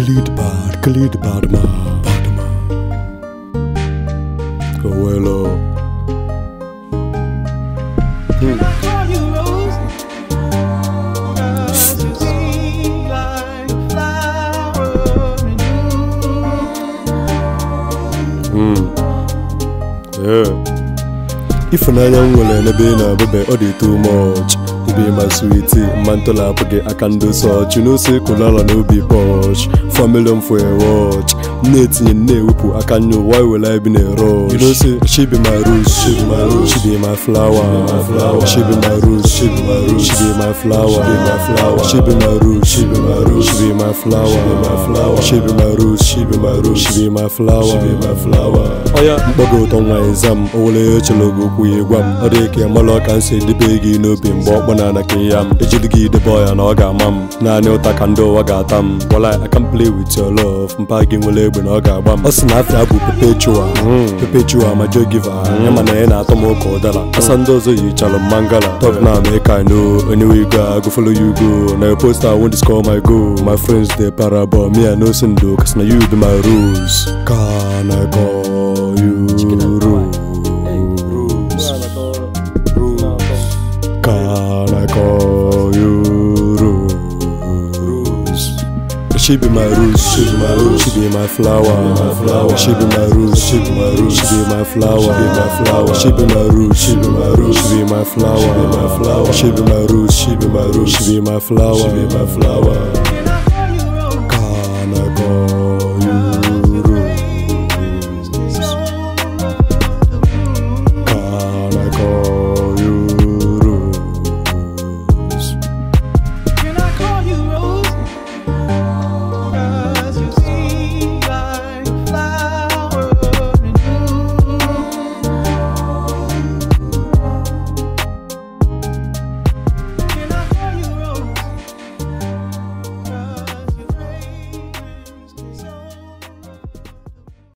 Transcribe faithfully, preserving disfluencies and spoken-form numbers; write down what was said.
Khalid bad, Khalid bad man, bad man. Go well, oh. Hmm. Hmm. Yeah. If I am willing to be a baby, or the too much. You be my sweetie, mantle up again, I can do such. You know, say, Kulala no be posh. Family for a watch. Nate in Newipu, I can know why will I be in a rush. You know, say, she be my rose, she be my rose, she be my flower, my flower. She be my rose, she be my rose, she be my flower, be my flower. She be my rose, she be my rose, she be my flower, be my flower. She be my rose, she be my rose, she be my flower, she be my flower. Oh yeah, Bogo on my exam, Ole Chalogo, we wam. Odeke, Molo can say the baby no been bought banana kiyam. Ejidigi the boy and Oga mam. Na no takando Wagatam. Well, I can't play with your love. Mpagging will when Oga bam. Osnafi abu perpetua. Perpetua, my joy giver. Yamana Tomoko Dala. Asandozo you chalo mangala. Talk now, make I know. Anyway, go, go follow you go. Now your poster, I won't score my goal. My friends, they parable. Me, I know Sindo. Cause now you be my rules. Can I call you rules? Can I call you Rose? She be my rose, she be my rose, she be my flower, my flower. She be my rose, she be my rose, she be my flower, be my flower. She be my rose, she be my rose, she be my flower, be my flower. She be my rose, she be my rose, she be my flower, she be my flower.